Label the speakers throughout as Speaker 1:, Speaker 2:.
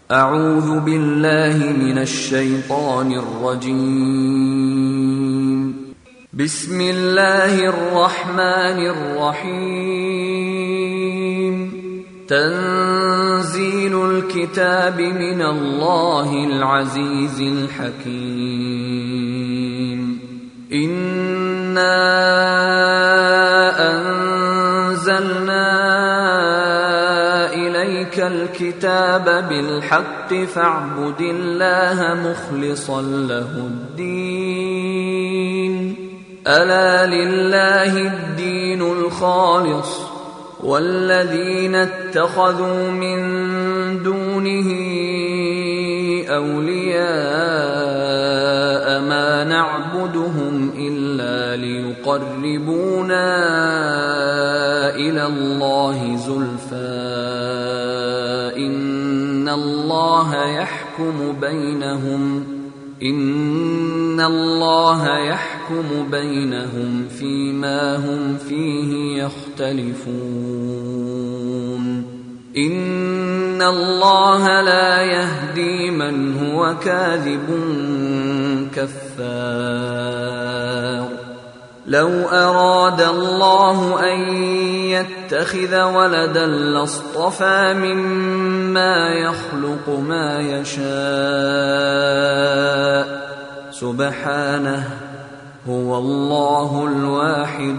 Speaker 1: أعوذ بالله من الشيطان الرجيم. بسم الله الرحمن الرحيم. تنزيل الكتاب من الله العزيز الحكيم. إنا أنزلنا إليك الكتاب بالحق فاعبد الله مخلصا له الدين. ألا لله الدين الخالص والذين اتخذوا من دونه أولياء ما نعبدهم إلا ليقربونا إلى الله زلفى إن الله يحكم بينهم فيما هم فيه يختلفون. إن الله لا يهدي من هو كاذب كفار. لو أراد الله أن يتخذ ولدا لاصطفى مما يخلق ما يشاء سبحانه هو الله الواحد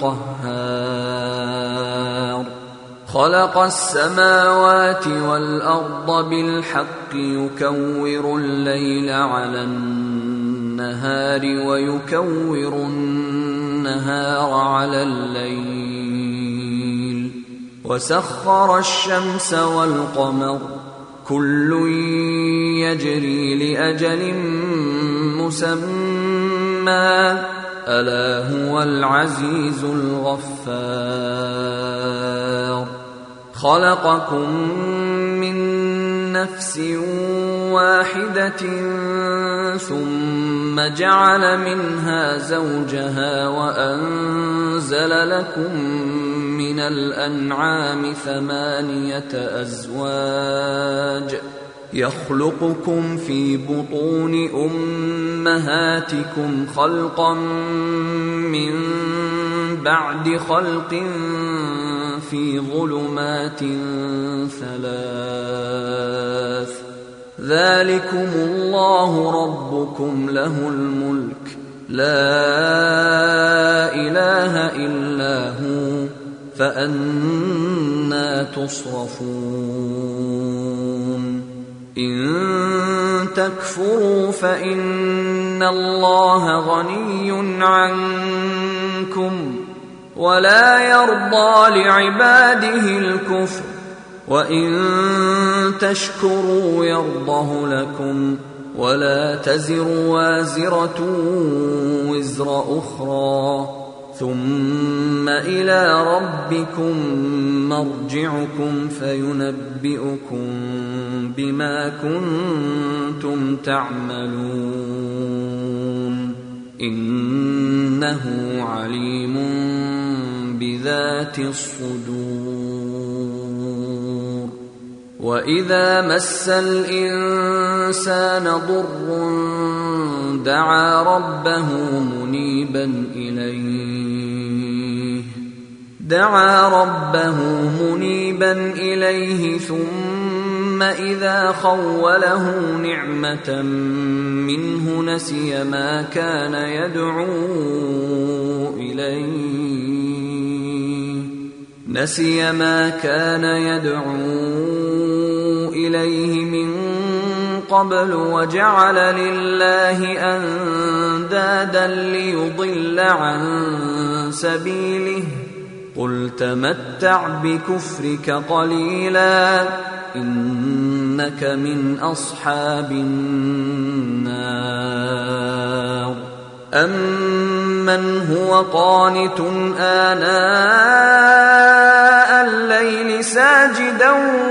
Speaker 1: القهار. خلق السماوات والأرض بالحق يكور الليل على النهار ويكور النهار على الليل وسخر الشمس والقمر كل يجري لأجل مسمى ألا هو العزيز الغفار. خلقكم من نفس واحدة ثم جعل منها زوجها وأنزل لكم من الأنعام 8 أزواج يخلقكم في بطون أمهاتكم خلقا من بعد خلق في ظلمات 3 ذلكم الله ربكم له الملك لا إله إلا هو فأنى تصرفون. إن تكفروا فإن الله غني عنكم ولا يرضى لعباده الكفر وإن تشكروا يرضه لكم ولا تزر وازرة وزر أخرى ثم إلى ربكم مرجعكم فينبئكم بما كنتم تعملون إنه عليم بذات الصدور. وإذا مس الإنسان ضر دعا ربه منيبا إليه ثم إذا خوله نعمة منه نسي ما كان يدعو إليه من قبل وجعل لله أندادا ليضل عن سبيله قل تمتع بكفرك قليلا إنك من أصحاب النار. أمن هو قانت آناء الليل ساجدا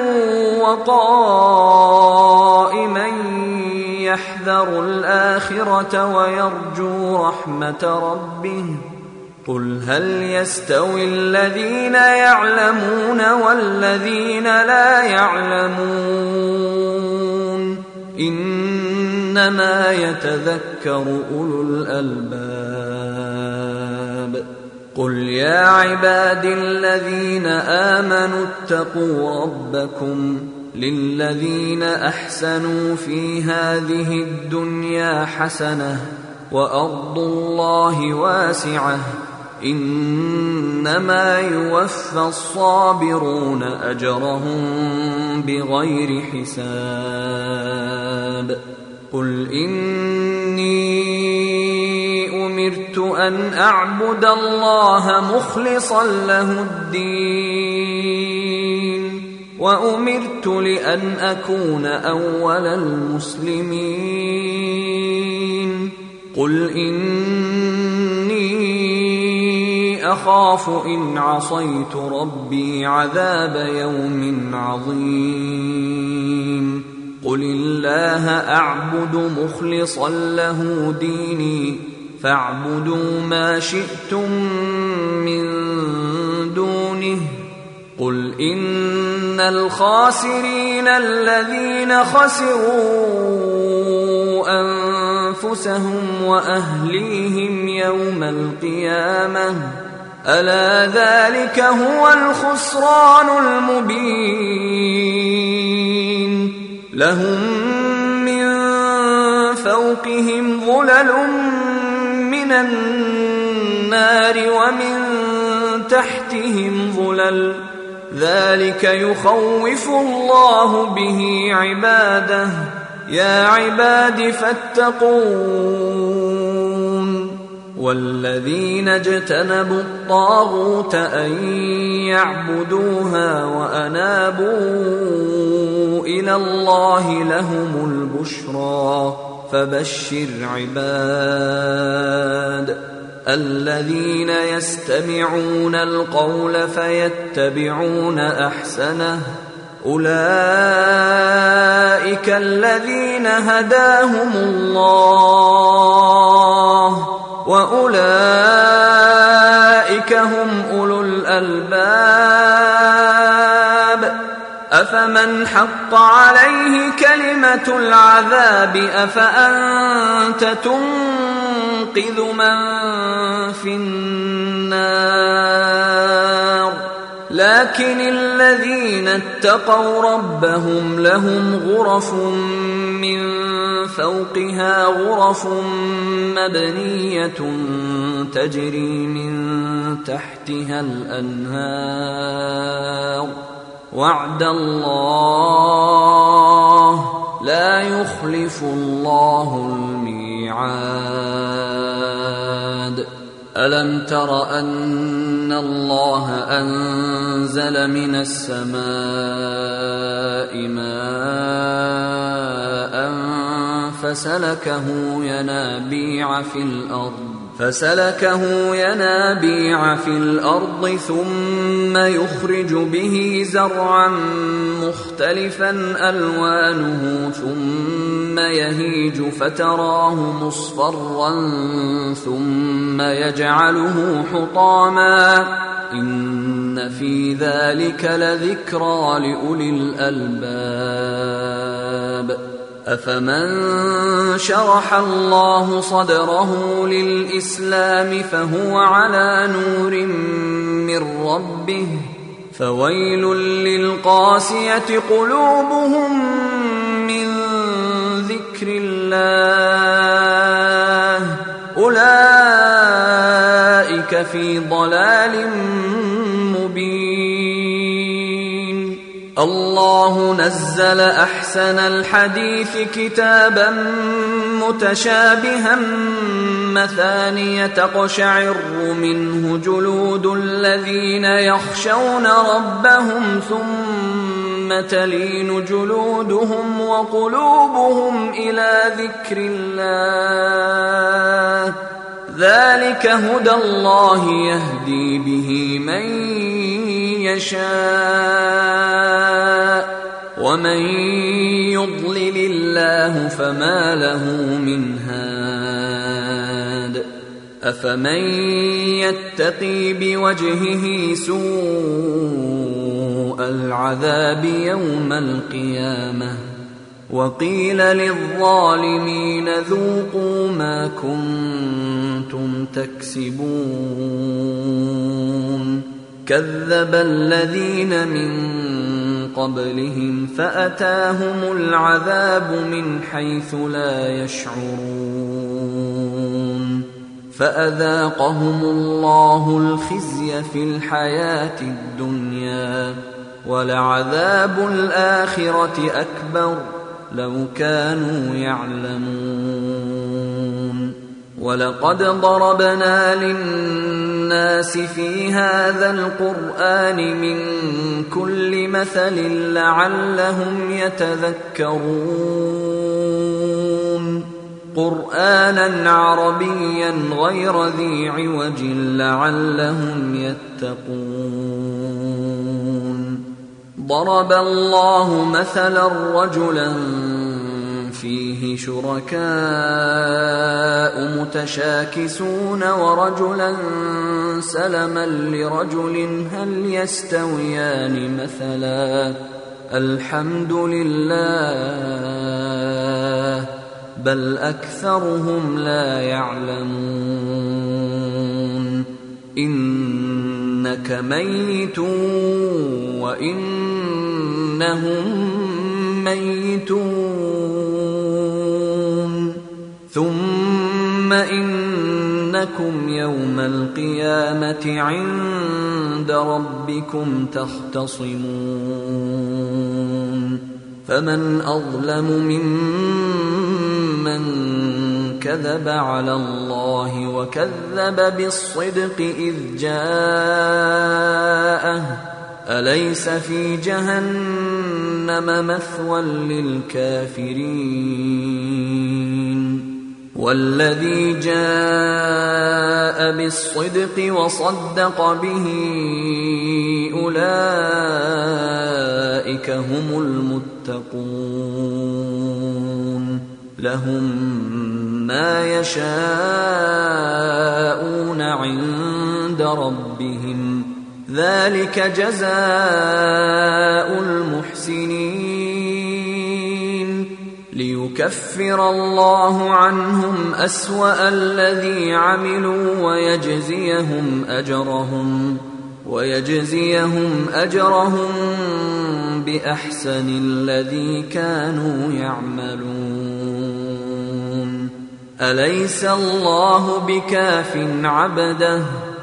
Speaker 1: وقائما يحذر الآخرة ويرجو رحمة ربه قل هل يستوي الذين يعلمون والذين لا يعلمون إنما يتذكر أولو الألباب. قل يا عبادي الذين آمنوا اتقوا ربكم للذين أحسنوا في هذه الدنيا حسنة وأرض الله واسعة إنما يوفى الصابرون أجرهم بغير حساب. قل إني أمرت أن أعبد الله مخلصا له الدين وأمرت لأن أكون أول المسلمين. قل إني أخاف إن عصيت ربي عذاب يوم عظيم. قل الله أعبد مخلصا له ديني فاعبدوا ما شئتم من دونه. قل إن الخاسرين الذين خسروا أنفسهم وأهليهم يوم القيامة ألا ذلك هو الخسران المبين. لهم من فوقهم ظلل من النار ومن تحتهم ظلل ذلك يخوف الله به عباده. يا عباد فاتقون. والذين اجتنبوا الطاغوت أن يعبدوها وأنابوا إلى الله لهم البشرى فبشر عباد الذين يستمعون القول فيتبعون أحسنه أولئك الذين هداهم الله وأولئك هم أولو الألباب. أفمن حق عليه كلمة العذاب أفأنت تنقذ من في النار. لكن الذين اتقوا ربهم لهم غرف من فوقها غرف مبنية تجري من تحتها الأنهار وعد الله لا يخلف الله الميعاد. ألم تر أن الله أنزل من السماء ماء فسلكه ينابيع في الأرض ثم يخرج به زرعا مختلفا ألوانه ثم يهيج فتراه مصفرا ثم يجعله حطاما إن في ذلك لذكرى لأولي الألباب. أفمن شرح الله صدره للإسلام فهو على نور من ربه فويل للقاسية قلوبهم من ذكر الله أولئك في ضلال مبين. الله نزل أحسن الحديث كتابا متشابها مثانية تقشعر منه جلود الذين يخشون ربهم ثم تلين جلودهم وقلوبهم إلى ذكر الله ذلك هدى الله يهدي به من يشاء ومن يضلل الله فما له من هاد. أفمن يتقي بوجهه سوء العذاب يوم القيامة وقيل للظالمين ذوقوا ما كنتم تكسبون كذب الذين من قبلهم فأتاهم العذاب من حيث لا يشعرون فأذاقهم الله الخزي في الحياة الدنيا ولعذاب الآخرة أكبر لو كانوا يعلمون ولقد ضربنا للناس في هذا القرآن من كل مثل لعلهم يتذكرون قرآنا عربيا غير ذي عوج لعلهم يتقون ضرب الله مثلا رجلا فيه شركاء متشاكسون ورجلا سلما لرجل هل يستويان مثلا الحمد لله بل أكثرهم لا يعلمون إنك ميت وإنهم ميتون ثم إنكم يوم القيامة عند ربكم تختصمون فمن أظلم ممن كذب على الله وكذب بالصدق إذ جاءه أليس في جهنم مثوى للكافرين والذي جاء بالصدق وصدق به أولئك هم المتقون لهم ما يشاءون عند ربهم ذلك جزاء المحسنين ليكفر الله عنهم أسوأ الذي عملوا ويجزيهم أجرهم بأحسن الذي كانوا يعملون أليس الله بكاف عبده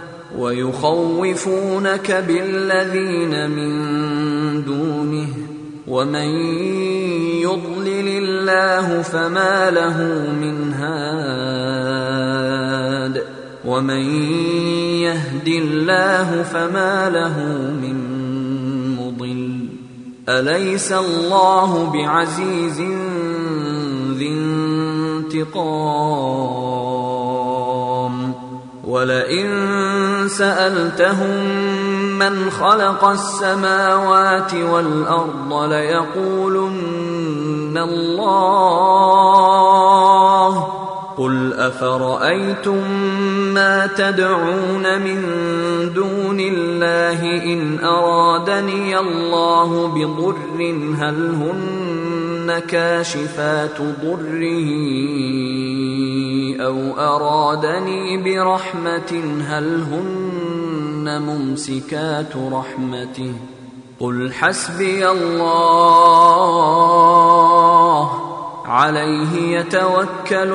Speaker 1: ويخوفونك بالذين من دونه ومن يضلل الله فما له من هاد ومن يهد الله فما له من مضل أليس الله بعزيز ذي انتقام ولئن سألتهم من خلق السماوات والأرض ليقولن الله قل أفرأيتم ما تدعون من دون الله إن أرادني الله بضر هل هن كاشفات ضره أو أرادني برحمة هل هن ممسكات رحمته قل حسبي الله عليه يتوكل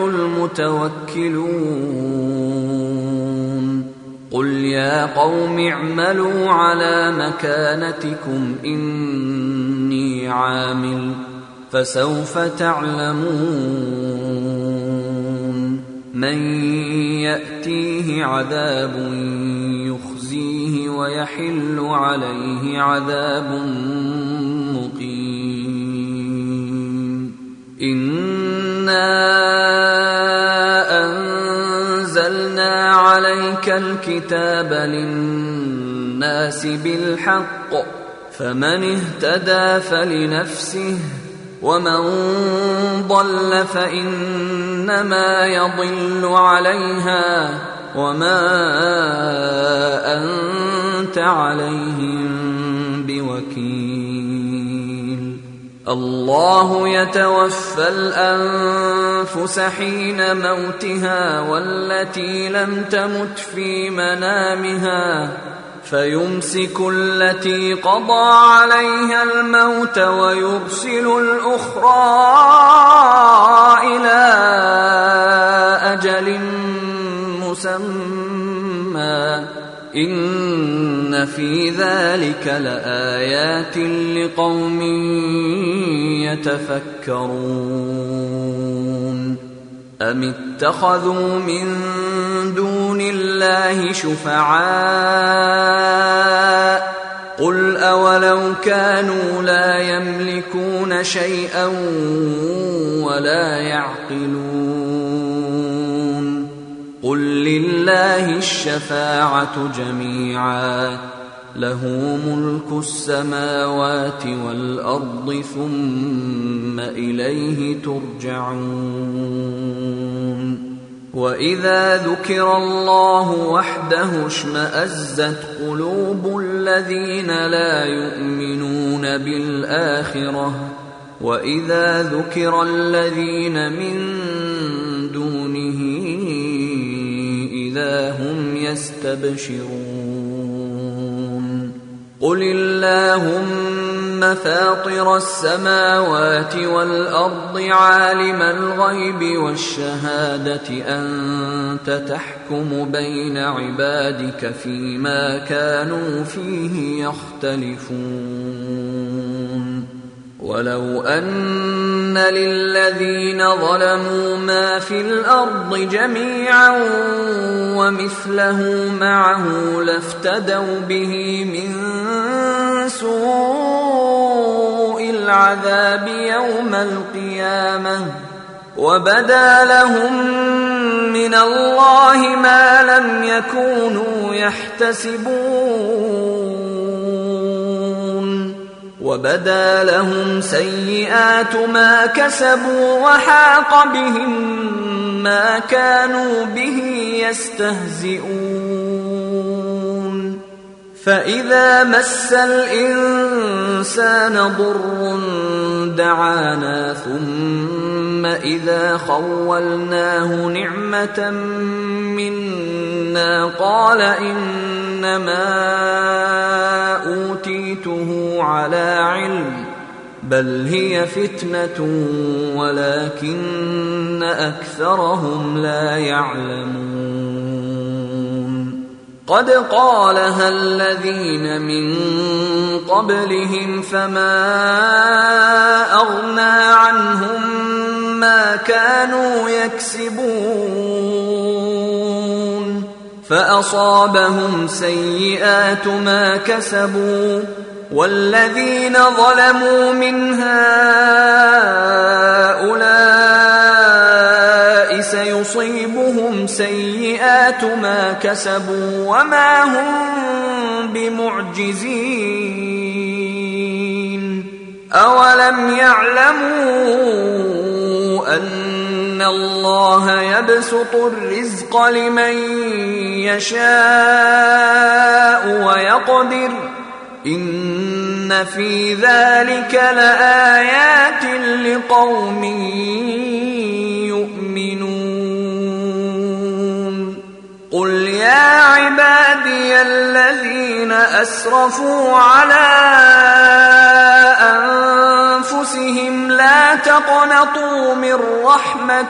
Speaker 1: المتوكلون قل يا قوم اعملوا على مكانتكم إني عامل فسوف تعلمون من يأتيه عذاب يخزيه ويحل عليه عذاب مقيم إنا أنزلنا عليك الكتاب للناس بالحق فمن اهتدى فلنفسه ومن ضل فإنما يضل عليها وما أنت عليهم بوكيل الله يتوفى الأنفس حين موتها والتي لم تمت في منامها فيمسك التي قضى عليها الموت ويرسل الأخرى إلى أجل مسمى إن في ذلك لآيات لقوم يتفكرون أم اتخذوا من دون الله شفعاء قل أولو كانوا لا يملكون شيئا ولا يعقلون قل لله الشفاعة جميعا له ملك السماوات والأرض ثم إليه ترجعون وإذا ذكر الله وحده اشمأزت قلوب الذين لا يؤمنون بالآخرة وإذا ذكر الذين من دونه إذا هم يستبشرون قل اللهم فاطر السماوات والأرض عالم الغيب والشهادة أنت تحكم بين عبادك فيما كانوا فيه يختلفون ولو أن للذين ظلموا ما في الأرض جميعا ومثله معه لافتدوا به من سوء العذاب يوم القيامة وبدا لهم من الله ما لم يكونوا يحتسبون وبدا لهم سيئات ما كسبوا وحاق بهم ما كانوا به يستهزئون فإذا مس الإنسان ضر دعانا ثم إذا خولناه نعمة منا قال إنما أوتيته على علم بل هي فتنة ولكن أكثرهم لا يعلمون قد قالها الذين من قبلهم فما أغنى عنهم ما كانوا يكسبون فأصابهم سيئات ما كسبوا والذين ظلموا من هؤلاء سيصيبهم سيئات ما كسبوا وما هم بمعجزين أولم يعلموا أن الله يبسط الرزق لمن يشاء ويقدر إن في ذلك لآيات لقوم يؤمنون قل يا عبادي الذين أسرفوا على أنفسهم لا تقنطوا من رحمة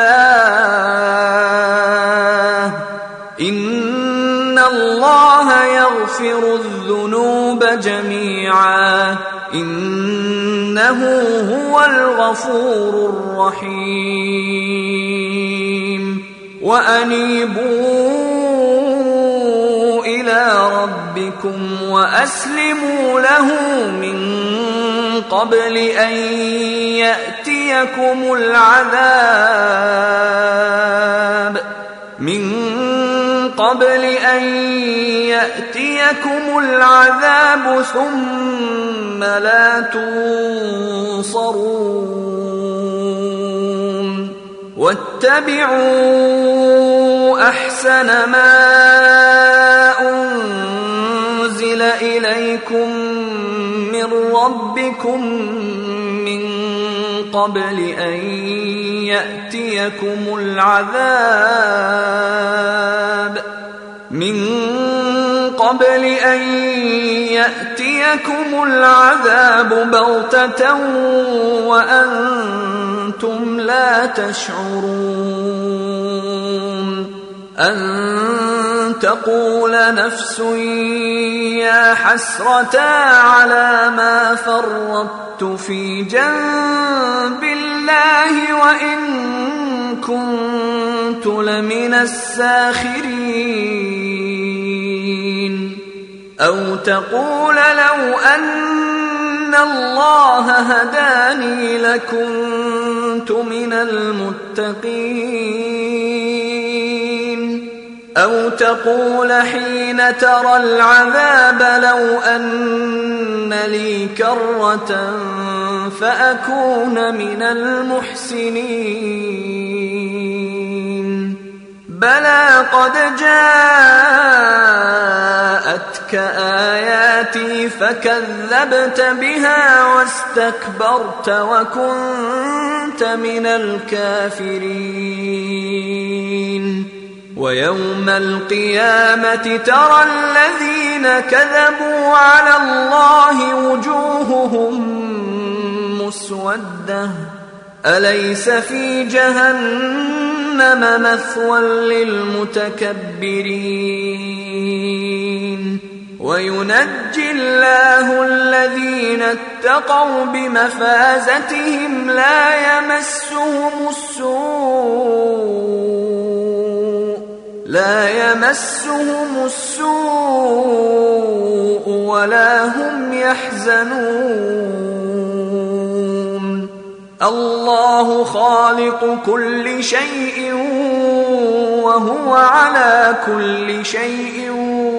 Speaker 1: الله إن الله يغفر الذنوب جميعا إنه هو الغفور الرحيم وأنيبوا إلى ربكم وأسلموا له من قبل أن يأتيكم العذاب ثم لا تنصرون واتبعوا أحسن ما أنزل إليكم من ربكم قبل أن يأتيكم العذاب بغتة وأنتم لا تشعرون أن تقول نفس يا حسرة على ما فرطت في جنب الله وإن كنت لمن الساخرين أو تقول لو أن الله هداني لكنت من المتقين أو تقول حين ترى العذاب لو أن لي كرة فأكون من المحسنين بلى قد جاءتك آياتي فكذبت بها واستكبرت وكنت من الكافرين ويوم القيامة ترى الذين كذبوا على الله وجوههم مسودة أليس في جهنم مثوى للمتكبرين وينجي الله الذين اتقوا بمفازتهم لا يمسهم السوء ولا هم يحزنون الله خالق كل شيء وهو على كل شيء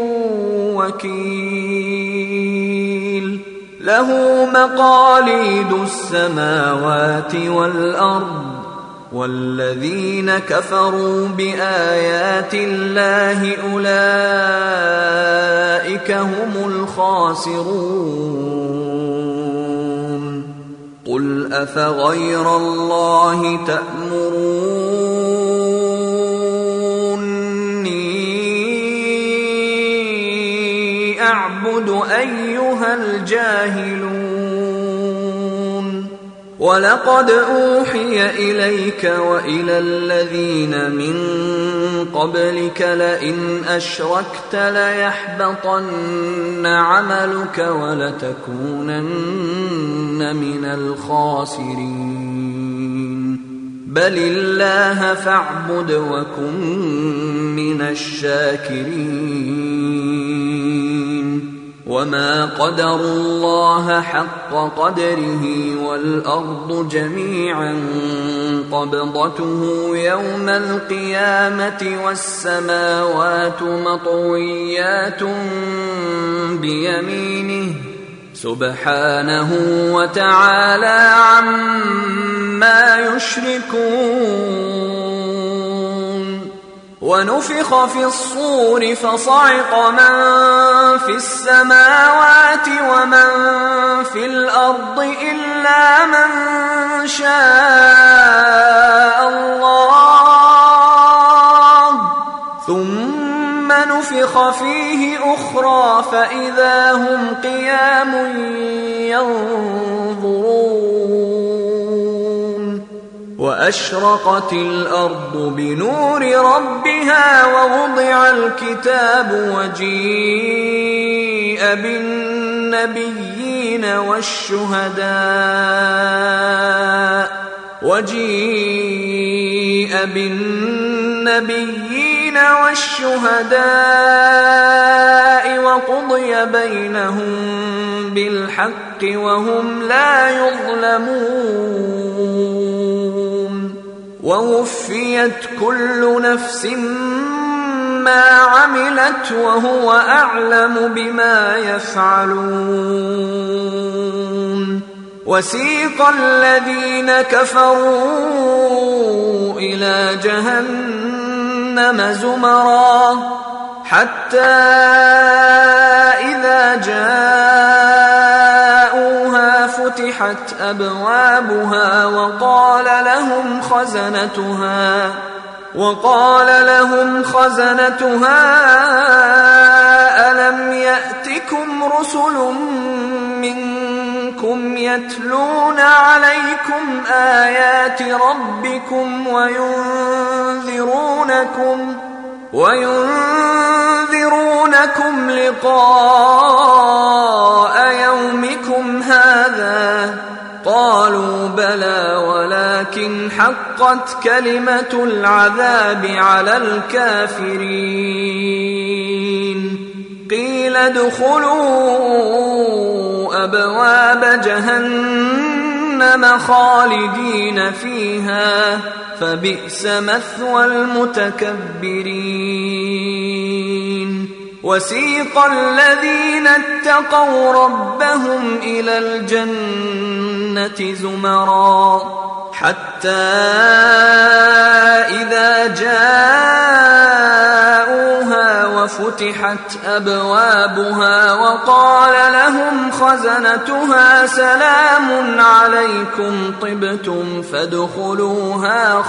Speaker 1: وكيل له مقاليد السماوات والأرض والذين كفروا بآيات الله أولئك هم الخاسرون قل أفغير الله تأمروني أعبد أيها الجاهلون ولقد أوحي إليك وإلى الذين من قبلك لئن أشركت ليحبطن عملك ولتكونن من الخاسرين بل الله فاعبد وكن من الشاكرين وما قدروا الله حق قدره والأرض جميعا قبضته يوم القيامة والسماوات مطويات بيمينه سبحانه وتعالى عما يشركون ونفخ في الصور فصعق من في السماوات ومن في الأرض إلا من شاء الله ثم نفخ فيه أخرى فإذا هم قيام ينظرون وأشرقت الأرض بنور ربها ووضع الكتاب وجيء بالنبيين والشهداء وقضي بينهم بالحق وهم لا يظلمون ووفيت كل نفس ما عملت وهو أعلم بما يفعلون وسيق الذين كفروا إلى جهنم زمرا حتى إذا جاءوها وفتحت أبوابها وقال لهم خزنتها ألم يأتكم رسل منكم يتلون عليكم آيات ربكم وينذرونكم لقاء يومكم هذا؟ قالوا بلى ولكن حقت كلمة العذاب على الكافرين. قيل ادخلوا أبواب جهنم خالدين فيها فبئس مثوى المتكبرين. وسيق الذين اتقوا ربهم إلى الجنة زمرا حتى إذا جاءوها وفتحت أبوابها وقال لهم خزنتها سلام عليكم طبتم فادخلوها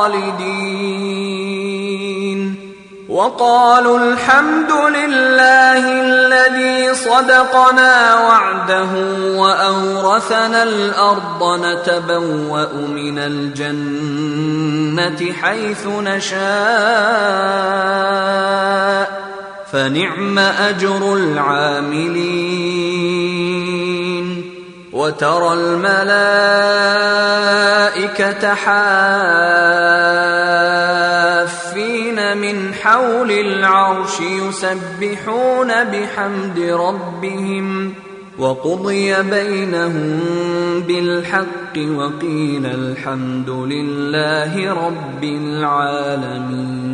Speaker 1: خالدين. وقالوا الحمد لله الذي صدقنا وعده وأورثنا الأرض نتبوأ من الجنة حيث نشاء فنعم أجر العاملين. وترى الملائكة حافين من حول العرش يسبحون بحمد ربهم وقضي بينهم بالحق وقيل الحمد لله رب العالمين.